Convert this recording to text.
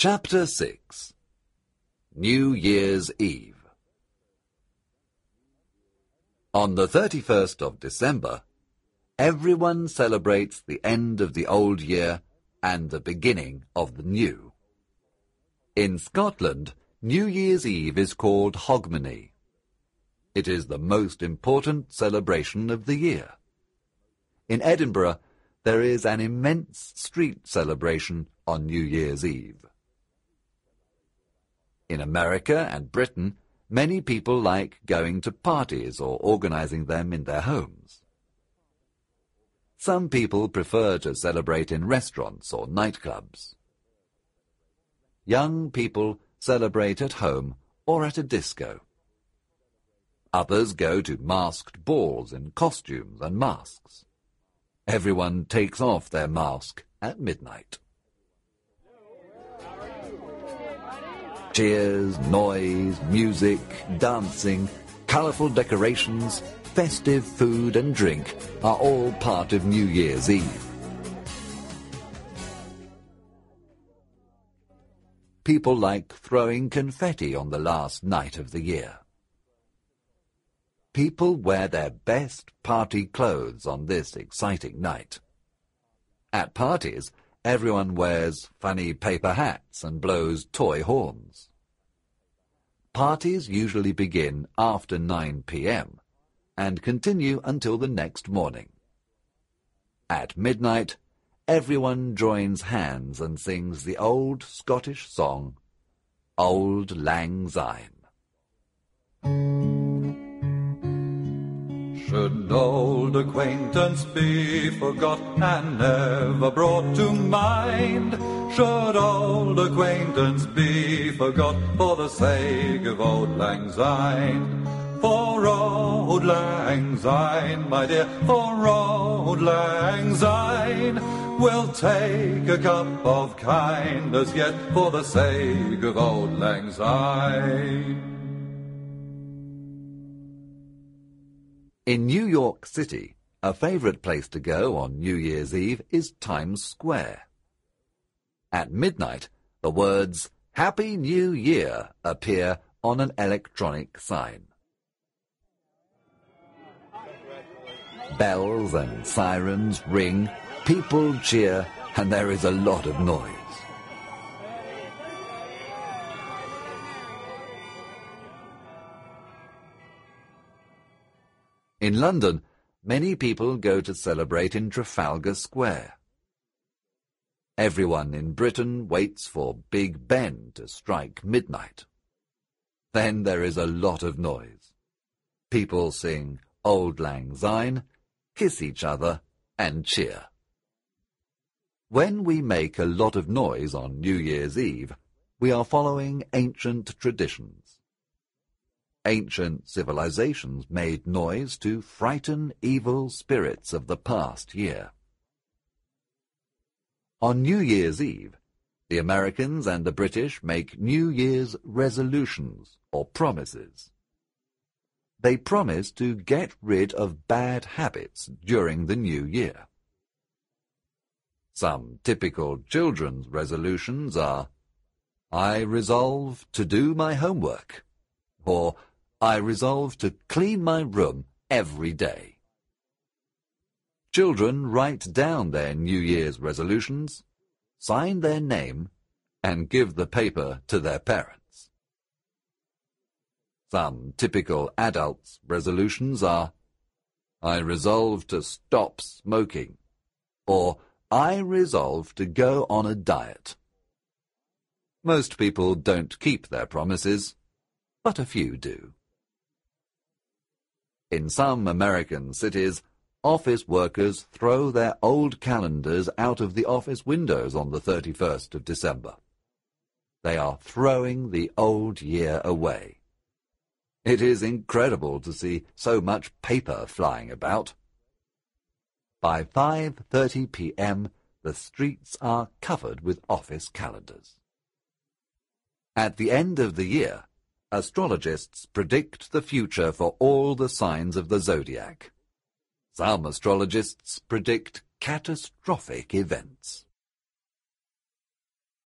Chapter 6. New Year's Eve. On the 31st of December, everyone celebrates the end of the old year and the beginning of the new. In Scotland, New Year's Eve is called Hogmanay. It is the most important celebration of the year. In Edinburgh, there is an immense street celebration on New Year's Eve. In America and Britain, many people like going to parties or organizing them in their homes. Some people prefer to celebrate in restaurants or nightclubs. Young people celebrate at home or at a disco. Others go to masked balls in costumes and masks. Everyone takes off their mask at midnight. Cheers, noise, music, dancing, colourful decorations, festive food and drink are all part of New Year's Eve. People like throwing confetti on the last night of the year. People wear their best party clothes on this exciting night. At parties, everyone wears funny paper hats and blows toy horns. Parties usually begin after 9 p.m. and continue until the next morning. At midnight, everyone joins hands and sings the old Scottish song, Auld Lang Syne. Should old acquaintance be forgot and never brought to mind? Should old acquaintance be forgot for the sake of Auld Lang Syne? For Auld Lang Syne, my dear, for Auld Lang Syne, we'll take a cup of kindness yet for the sake of Auld Lang Syne. In New York City, a favorite place to go on New Year's Eve is Times Square. At midnight, the words Happy New Year appear on an electronic sign. Bells and sirens ring, people cheer, and there is a lot of noise. In London, many people go to celebrate in Trafalgar Square. Everyone in Britain waits for Big Ben to strike midnight. Then there is a lot of noise. People sing Auld Lang Syne, kiss each other, and cheer. When we make a lot of noise on New Year's Eve, we are following ancient traditions. Ancient civilizations made noise to frighten evil spirits of the past year. On New Year's Eve, the Americans and the British make New Year's resolutions or promises. They promise to get rid of bad habits during the new year. Some typical children's resolutions are, I resolve to do my homework, or I resolve to clean my room every day. Children write down their New Year's resolutions, sign their name, and give the paper to their parents. Some typical adults' resolutions are, I resolve to stop smoking, or I resolve to go on a diet. Most people don't keep their promises, but a few do. In some American cities, office workers throw their old calendars out of the office windows on the 31st of December. They are throwing the old year away. It is incredible to see so much paper flying about. By 5:30 p.m., the streets are covered with office calendars. At the end of the year, astrologists predict the future for all the signs of the zodiac. Some astrologists predict catastrophic events.